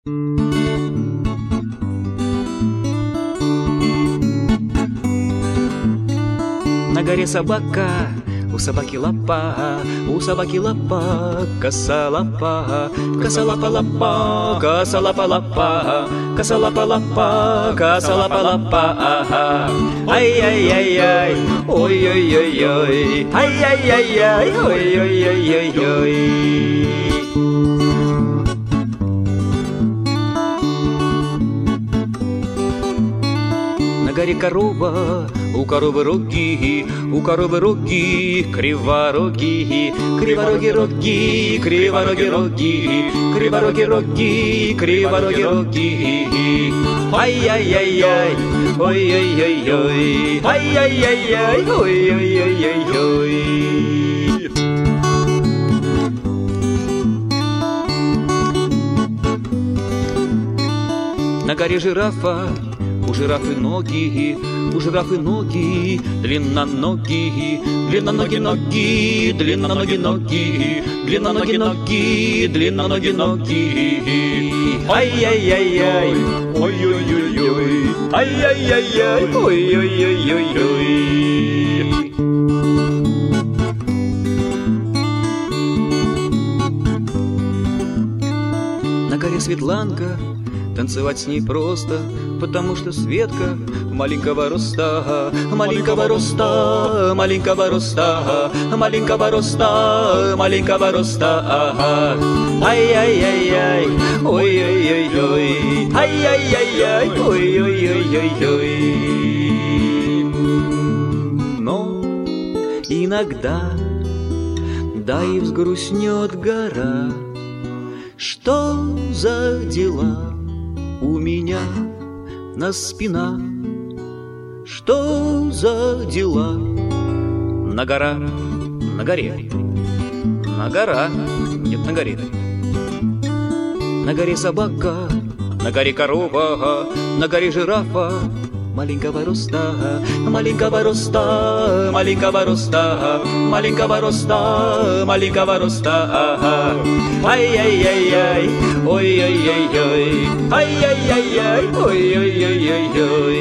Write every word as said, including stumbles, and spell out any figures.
На горе собака, у собаки лапа, у собаки лапа, коса лапа, коса лапа лапа, коса лапа лапа, коса лапа лапа, коса лапа лапа, ага. Ай-яй-яй-яй, ой-ой-ой-ой, ай-яй-яй-яй, ой-ой-ой-ой-ой. На горе корова, у коровы роги, у коровы роги, кривороги, кривороги роги, кривороги роги, кривороги роги, кривороги роги. Ай-яй-яй-яй, ой-ой-ой-ой, ай-яй-яй-яй, ой-ой-ой-ой-ой. На горе жирафа, у жирафы ноги, у жирафы ноги, длинноногие, длинноногие ноги, длинноногие ноги, длинноногие ноги, длинноногие ноги. Ай-яй-яй-яй, ой-ой-ой-ой, ай-яй-яй-яй, ой-ой-ой-ой-ой. На горе Светланка, танцевать с ней просто, потому что Светка маленького роста, маленького роста, маленького роста, маленького роста, маленького роста, ага. Ай-яй-яй-яй, ой-ой-ой-ой, ай-яй-яй-яй, ой-ой-ой-ой-ой. Но иногда, да и взгрустнет гора, что за дела у меня на спина, что за дела? На гора, на горе, на гора, нет, на горе. На горе собака, на горе корова, на горе жирафа, маленького роста, маленького роста, маленького роста, маленького роста, маленького роста, ага. Ай-яй-яй-яй, ой-ой-ой-ой, ай-яй-яй-яй, ой-ой-ой-ой-ой.